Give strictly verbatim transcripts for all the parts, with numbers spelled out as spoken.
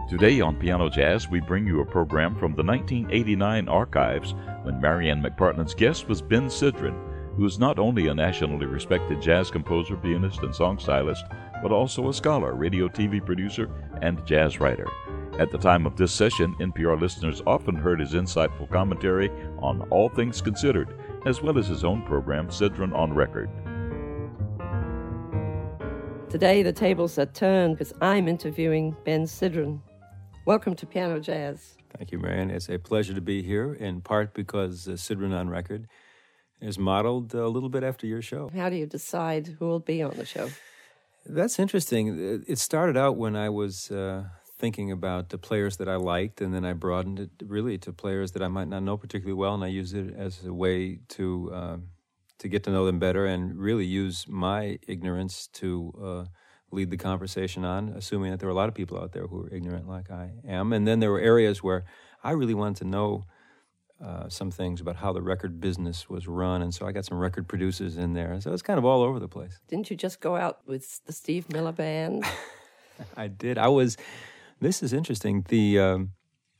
Today on Piano Jazz, we bring you a program from the nineteen eighty-nine archives when Marianne McPartland's guest was Ben Sidran, who is not only a nationally respected jazz composer, pianist, and song stylist, but also a scholar, radio T V producer, and jazz writer. At the time of this session, N P R listeners often heard his insightful commentary on All Things Considered, as well as his own program, Sidran on Record. Today the tables are turned because I'm interviewing Ben Sidran. Welcome to Piano Jazz. Thank you, Marianne. It's a pleasure to be here, in part because uh, Sidran on Record is modeled a little bit after your show. How do you decide who will be on the show? That's interesting. It started out when I was uh, thinking about the players that I liked, and then I broadened it really to players that I might not know particularly well, and I used it as a way to uh, to get to know them better and really use my ignorance to uh, lead the conversation on, assuming that there were a lot of people out there who were ignorant like I am. And then there were areas where I really wanted to know uh, some things about how the record business was run, and so I got some record producers in there. So it's kind of all over the place. Didn't you just go out with the Steve Miller Band? I did. I was... This is interesting. The um,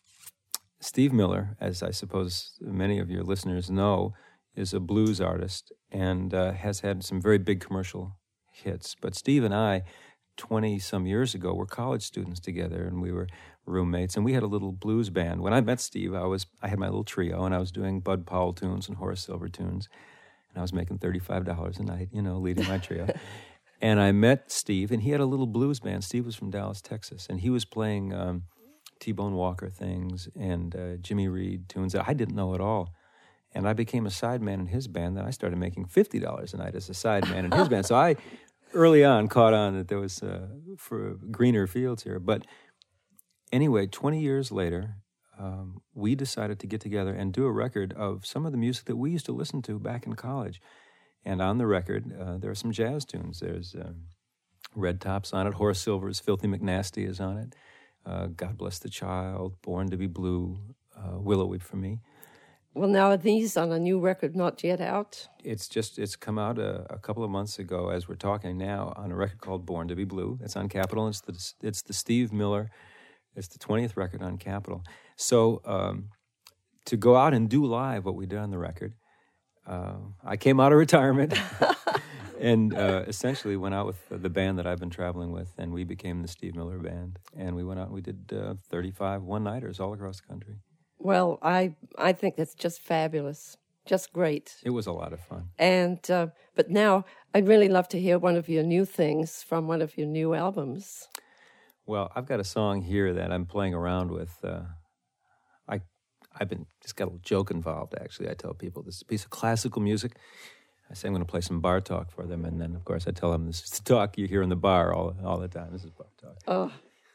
Steve Miller, as I suppose many of your listeners know, is a blues artist and uh, has had some very big commercial hits. But Steve and I, twenty-some years ago, were college students together, and we were roommates, and we had a little blues band. When I met Steve, I was I had my little trio, and I was doing Bud Powell tunes and Horace Silver tunes, and I was making thirty-five dollars a night, you know, leading my trio. And I met Steve, and he had a little blues band. Steve was from Dallas, Texas, and he was playing um, T-Bone Walker things and uh, Jimmy Reed tunes that I didn't know at all. And I became a sideman in his band. Then I started making fifty dollars a night as a sideman in his band. So I, early on, caught on that there was uh, for greener fields here. But anyway, twenty years later, um, we decided to get together and do a record of some of the music that we used to listen to back in college. And on the record, uh, there are some jazz tunes. There's uh, Red Top's on it. Horace Silver's Filthy McNasty is on it. Uh, God Bless the Child, Born to be Blue, uh, Willow Weep for Me. Well, now are these on a new record not yet out? It's just, it's come out a, a couple of months ago as we're talking now on a record called Born to be Blue. It's on Capitol. It's the, it's the Steve Miller. It's the twentieth record on Capitol. So um, to go out and do live what we did on the record, Uh, I came out of retirement and uh, essentially went out with the band that I've been traveling with, and we became the Steve Miller Band. And we went out and we did uh, thirty-five one-nighters all across the country. Well, I I think that's just fabulous, just great. It was a lot of fun. And uh, but now I'd really love to hear one of your new things from one of your new albums. Well, I've got a song here that I'm playing around with. Uh, I I've been just got a little joke involved, actually. I tell people this is a piece of classical music. I say I'm going to play some bar talk for them, and then, of course, I tell them this is the talk you hear in the bar all, all the time. This is bar talk. Oh.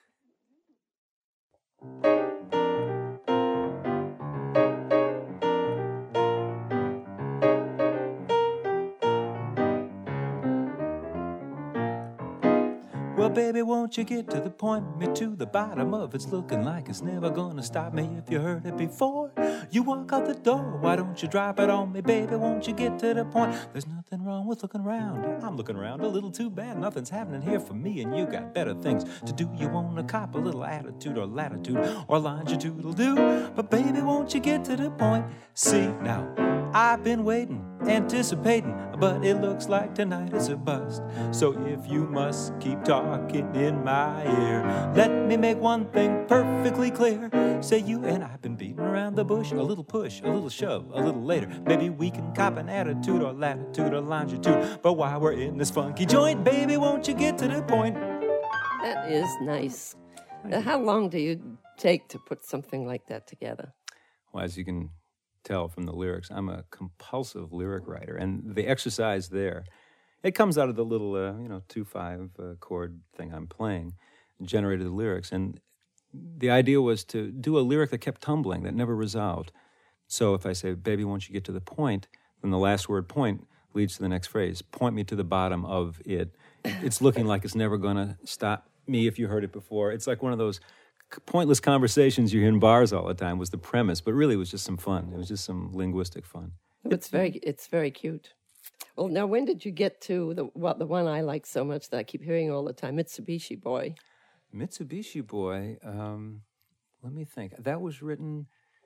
Well, baby, won't you get to the point, me to the bottom of it's looking like it's never gonna stop me if you heard it before. You walk out the door, why don't you drop it on me, baby, won't you get to the point? There's nothing wrong with looking around. I'm looking around a little too bad, nothing's happening here for me, and you got better things to do. You wanna cop a little attitude or latitude or longitude-'ll do. But baby, won't you get to the point? See, now, I've been waiting, anticipating, but it looks like tonight is a bust. So if you must keep talking in my ear, let me make one thing perfectly clear. Say you and I've been beating around the bush, a little push, a little shove, a little later. Maybe we can cop an attitude or latitude or longitude. But while we're in this funky joint, baby, won't you get to the point? That is nice. Uh, how long do you take to put something like that together? Well, as you can tell from the lyrics, I'm a compulsive lyric writer, and the exercise there, it comes out of the little, uh, you know, two-five uh, chord thing I'm playing, generated the lyrics, and the idea was to do a lyric that kept tumbling, that never resolved. So if I say, baby, won't you get to the point, then the last word, point, leads to the next phrase, point me to the bottom of it. It's looking like it's never going to stop me if you heard it before. It's like one of those pointless conversations you hear in bars all the time was the premise, but really it was just some fun. It was just some linguistic fun. It's very, it's very cute. Well, now when did you get to the what the one I like so much that I keep hearing all the time, Mitsubishi Boy? Mitsubishi Boy, um, let me think. That was written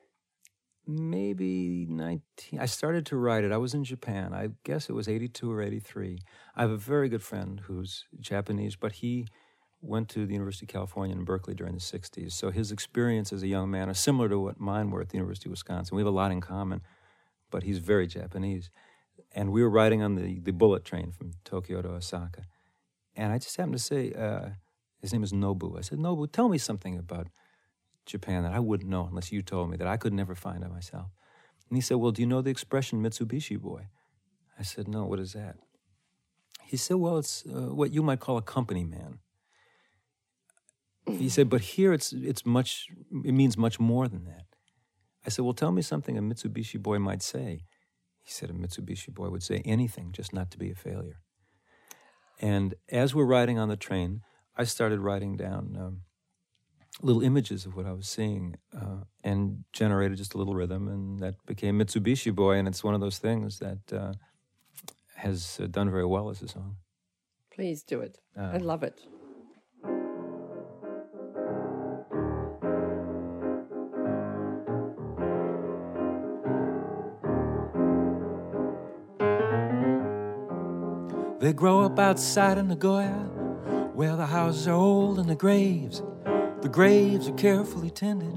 maybe nineteen... I started to write it. I was in Japan. I guess it was eighty-two or eighty-three. I have a very good friend who's Japanese, but he went to the University of California in Berkeley during the sixties. So his experience as a young man are similar to what mine were at the University of Wisconsin. We have a lot in common, but he's very Japanese. And we were riding on the, the bullet train from Tokyo to Osaka. And I just happened to say... Uh, His name is Nobu. I said, Nobu, tell me something about Japan that I wouldn't know unless you told me, that I could never find out myself. And he said, well, do you know the expression Mitsubishi Boy? I said, no, what is that? He said, well, it's uh, what you might call a company man. He said, but here it's it's much, it means much more than that. I said, well, tell me something a Mitsubishi Boy might say. He said, a Mitsubishi Boy would say anything, just not to be a failure. And as we're riding on the train, I started writing down um, little images of what I was seeing uh, and generated just a little rhythm, and that became Mitsubishi Boy, and it's one of those things that uh, has uh, done very well as a song. Please do it. Uh, I love it. They grow up outside in Nagoya, where the houses are old and the graves, the graves are carefully tended.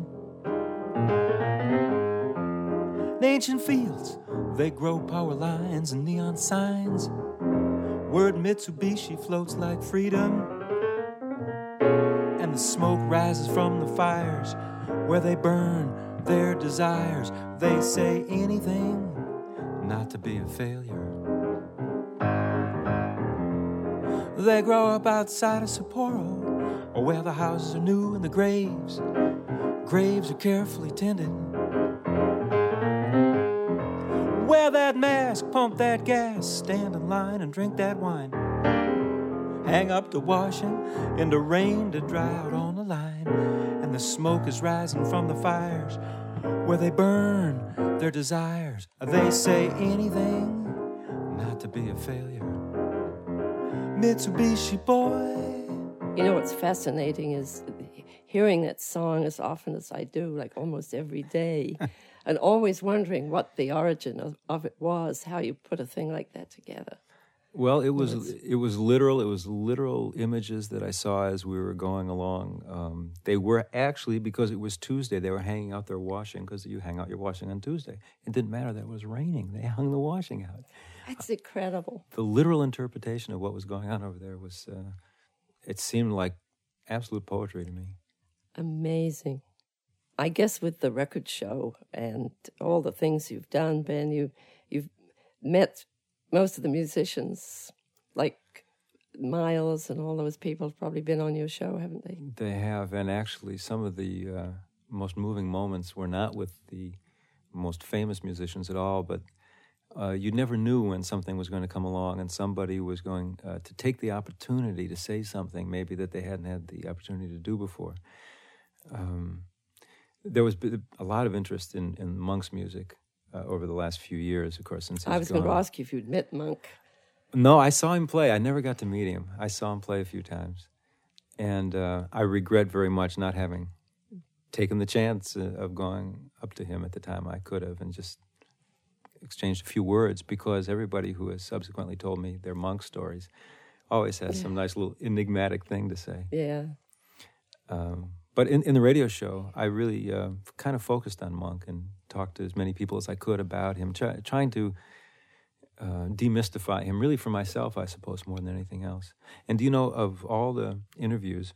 In ancient fields, they grow power lines and neon signs. Word Mitsubishi floats like freedom, and the smoke rises from the fires where they burn their desires. They say anything not to be a failure. They grow up outside of Sapporo, or where the houses are new and the graves, graves are carefully tended. Wear that mask, pump that gas, stand in line and drink that wine. Hang up the washing in the rain to dry out on the line. And the smoke is rising from the fires where they burn their desires. They say anything not to be a failure. Mitsubishi Boy. You know what's fascinating is hearing that song as often as I do, like almost every day, and always wondering what the origin of, of it was, how you put a thing like that together. Well, it was it was literal. It was literal images that I saw as we were going along. Um, they were actually, because it was Tuesday, they were hanging out their washing, because you hang out your washing on Tuesday. It didn't matter that it was raining. They hung the washing out. That's incredible. The literal interpretation of what was going on over there was, uh, it seemed like absolute poetry to me. Amazing. I guess with the record show and all the things you've done, Ben, you, you've met most of the musicians, like Miles and all those people have probably been on your show, haven't they? They have, and actually some of the uh, most moving moments were not with the most famous musicians at all, but uh, you never knew when something was going to come along and somebody was going uh, to take the opportunity to say something maybe that they hadn't had the opportunity to do before. Um, there was a lot of interest in, in Monk's music uh, over the last few years, of course, since he's I was gone. going to ask you if you'd met Monk. No, I saw him play. I never got to meet him. I saw him play a few times. And uh, I regret very much not having taken the chance uh, of going up to him at the time. I could have and just exchanged a few words, because everybody who has subsequently told me their Monk stories always has some nice little enigmatic thing to say. Yeah. Um, but in, in the radio show, I really uh, kind of focused on Monk and talked to as many people as I could about him, try, trying to uh, demystify him, really for myself, I suppose, more than anything else. And do you know, of all the interviews,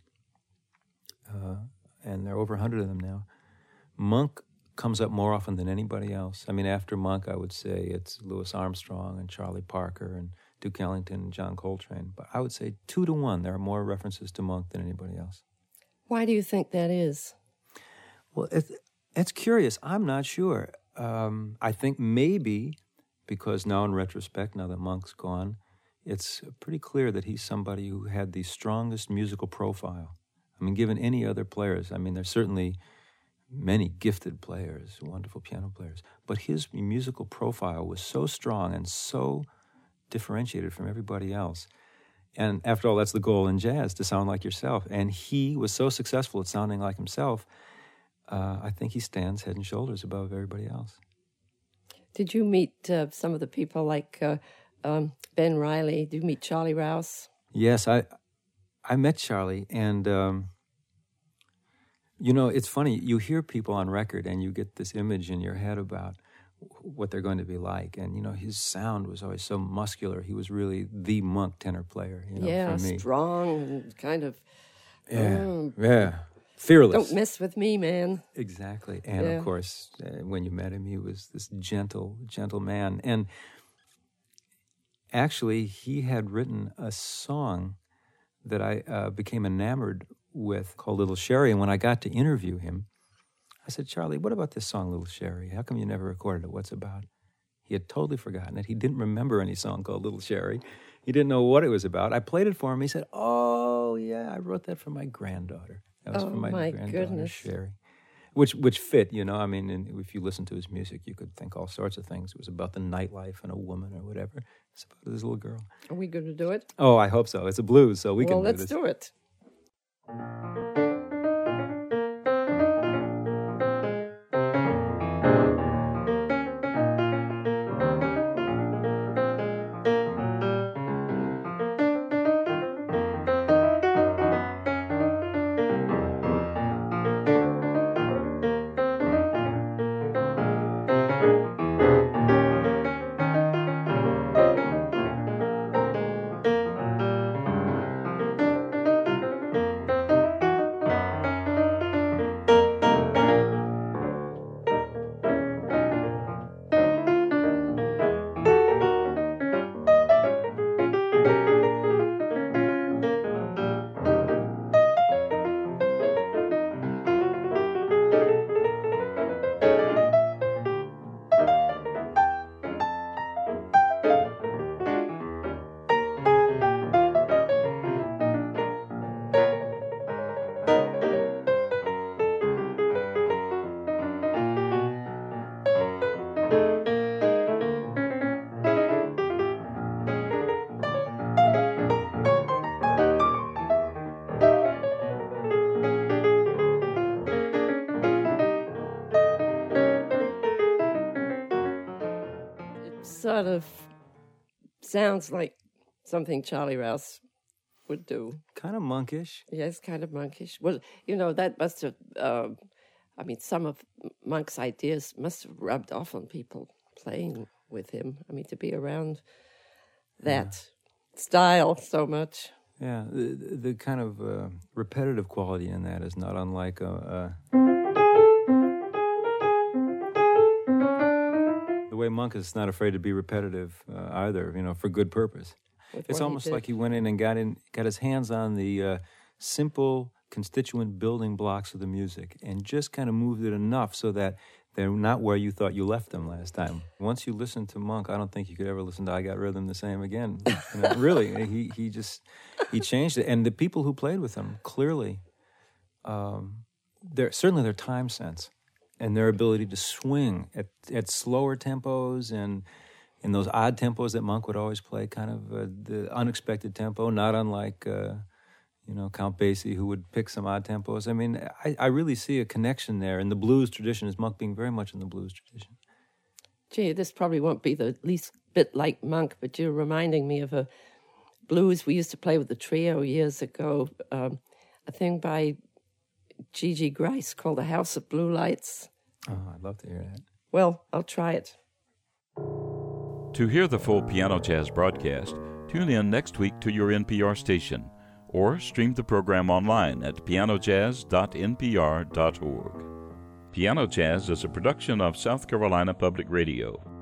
uh, and there are over a hundred of them now, Monk comes up more often than anybody else. I mean, after Monk, I would say it's Louis Armstrong and Charlie Parker and Duke Ellington and John Coltrane. But I would say two to one, there are more references to Monk than anybody else. Why do you think that is? Well, it's, it's curious. I'm not sure. Um, I think maybe because now in retrospect, now that Monk's gone, it's pretty clear that he's somebody who had the strongest musical profile. I mean, given any other players, I mean, there's certainly many gifted players, wonderful piano players, but his musical profile was so strong and so differentiated from everybody else. And after all, that's the goal in jazz, to sound like yourself. And he was so successful at sounding like himself, uh, I think he stands head and shoulders above everybody else. Did you meet uh, some of the people like uh, um, Ben Riley? Did you meet Charlie Rouse? Yes, I I met Charlie, and um, you know, it's funny. You hear people on record, and you get this image in your head about what they're going to be like. And, you know, his sound was always so muscular. He was really the Monk tenor player, you know, yeah, for me. Strong and kind of... Yeah, um, yeah. Fearless. Don't mess with me, man. Exactly. And, yeah. of course, uh, when you met him, he was this gentle, gentle man. And actually, he had written a song that I uh, became enamored with called Little Sherry. And when I got to interview him, I said, Charlie, what about this song, Little Sherry? How come you never recorded it? What's it about? He had totally forgotten it. He didn't remember any song called Little Sherry. He didn't know what it was about. I played it for him. He said, oh, yeah, I wrote that for my granddaughter. That was oh, for my, my granddaughter, goodness. Sherry. Which which fit, you know. I mean, and if you listen to his music, you could think all sorts of things. It was about the nightlife and a woman or whatever. It's about this little girl. Are we going to do it? Oh, I hope so. It's a blues, so we well, can do let's this. do it. Sort of sounds like something Charlie Rouse would do. Kind of monkish. Yes, kind of monkish. Well, you know, that must have, uh, I mean, some of Monk's ideas must have rubbed off on people playing with him. I mean, to be around that yeah. style so much. Yeah, the, the kind of uh, repetitive quality in that is not unlike a... a The way Monk is not afraid to be repetitive uh, either, you know, for good purpose. With it's almost he like he went in and got in, got his hands on the uh, simple constituent building blocks of the music and just kind of moved it enough so that they're not where you thought you left them last time. Once you listen to Monk, I don't think you could ever listen to I Got Rhythm the same again. You know, really, he he just, he changed it. And the people who played with him, clearly, um, their certainly their time sense and their ability to swing at, at slower tempos and in those odd tempos that Monk would always play, kind of uh, the unexpected tempo, not unlike, uh, you know, Count Basie, who would pick some odd tempos. I mean, I, I really see a connection there in the blues tradition, as Monk being very much in the blues tradition. Gee, this probably won't be the least bit like Monk, but you're reminding me of a blues we used to play with the trio years ago, um, a thing by Gigi Grice called The House of Blue Lights. Oh, I'd love to hear that. Well, I'll try it. To hear the full Piano Jazz broadcast, tune in next week to your N P R station or stream the program online at piano jazz dot n p r dot org. Piano Jazz is a production of South Carolina Public Radio.